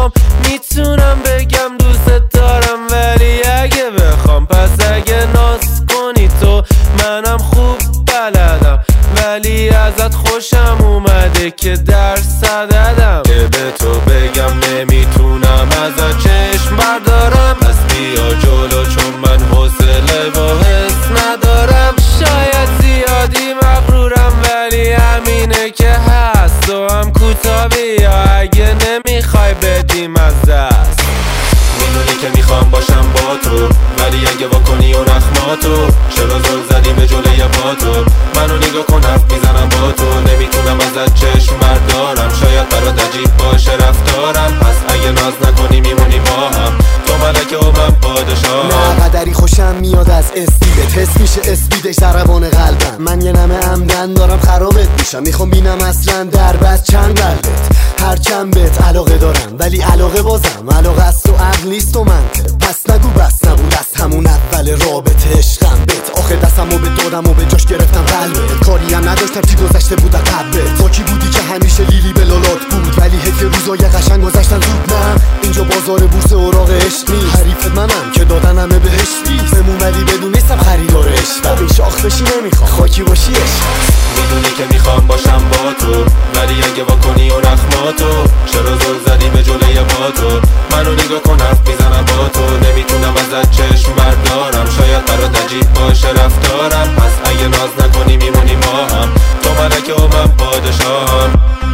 چشام میتونم بگم دوست دارم، ولی اگه بخوام پس اگه ناز کنی تو منم خوب بلدم، ولی ازت خوشم اومده که درس دادم. که به تو بگم نمیتونم ازت چشم بردارم، پس بیا جلو چون من حوصله و حس ندارم. شاید زیادی مغرورم ولی همینه که هست، تو هم کوتاه بیا اگه نمیخوای بدیم از دست. میدونی که میخوام باشم با تو، ولی اگه واکنی و نخماتو چرا زل زدی به جلوی با تو؟ منو نگاه کن حرف میزنم با تو، نمیتونم ازت چشم بردارم. شاید برات عجیب باشه رفتارم، پس اگه ناز نکنی میمونی با هم. تو ملکه و من پادشاهم. نه قدری خوشم میاد از اسپیدت، حس میشه اسپیدش ضربان قلبم. من یه نمه عمدن دارم خرابت میشم، میخوام بینم اصلا در بس چند قلبت. هر چند بهت علاقه دارم ولی علاقه بازم علاقه است و عقل نیست و منطق. پس نگو بس نبود از همون اول رابطه عشقم بهت. آخه دستمو به دادم و به جاش گرفتم قلبت. کاری هم نداشتم چی گذشته بود از قبلت. با کی بودی که همیشه لیلی به لالات بود، ولی حیف روزای قشنگ گذشتن زود. نه اینجا بازار بورس اوراق عشق نیست، حریفت منم که دادن همه بهش نیست. بمون ولی بدون نیستم خریدار عشق، این شاخ بشی نمیخوام خاکی باشی عشق. میدونی که میخوام باشم با تو، ولی اگه واکنی و نخماتو چرا زل زدی به جلوی با تو؟ منو نگاه کن حرف میزنم با تو، نمیتونم ازت چشم بردارم. شاید برات عجیب باشه رفتارم، پس اگه ناز نکنی میمونی ما هم. تو ملکه و من پادشاهم.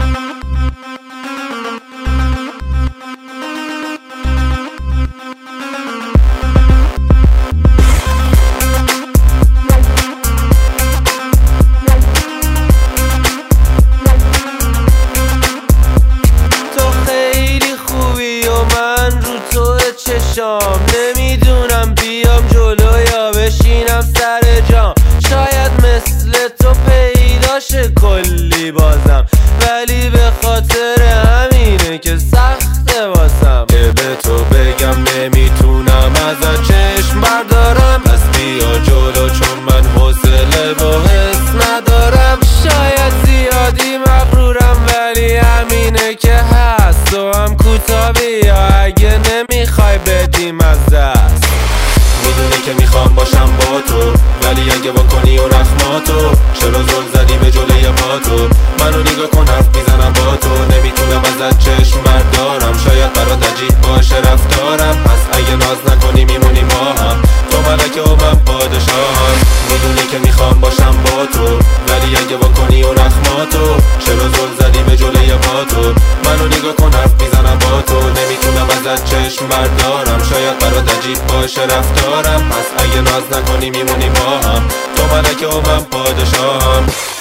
نمیدونم بیام جلو یا بشینم سر جام، شاید مثل تو پیداشه کلی بازم، ولی به خاطر همینه که سخته واسم. که به تو بگم نمیتونم ازت چشم بردارم، پس بیا جلو چون من حوصله و حس ندارم. شاید زیادی مغرورم ولی همینه که هست، تو هم کوتاه بیا اگه نمیخوای بدیم از دست. میدونی که میخوام باشم با تو، ولی اگه واکنی و نخماتو چرا زل زدی به جلوی با تو؟ منو نگاه کن حرف میزنم با تو، نمیتونم ازت چشم بردارم. شاید برات عجیب باشه رفتارم، پس اگه ناز نکنی میمونی ما هم. تو ملکه و من پادشاهم. میدونی که میخوام باشم با تو، ولی اگه واکنی و نخماتو چرا زل زدی به جلوی با تو؟ منو نگاه کن حرف میزنم با تو، نمیتونم ازت چشم بردارم. شاید برات عجیب باشه رفتارم، پس اگه ناز نکنی میمونی با هم. تو ملکه و من پادشاهم.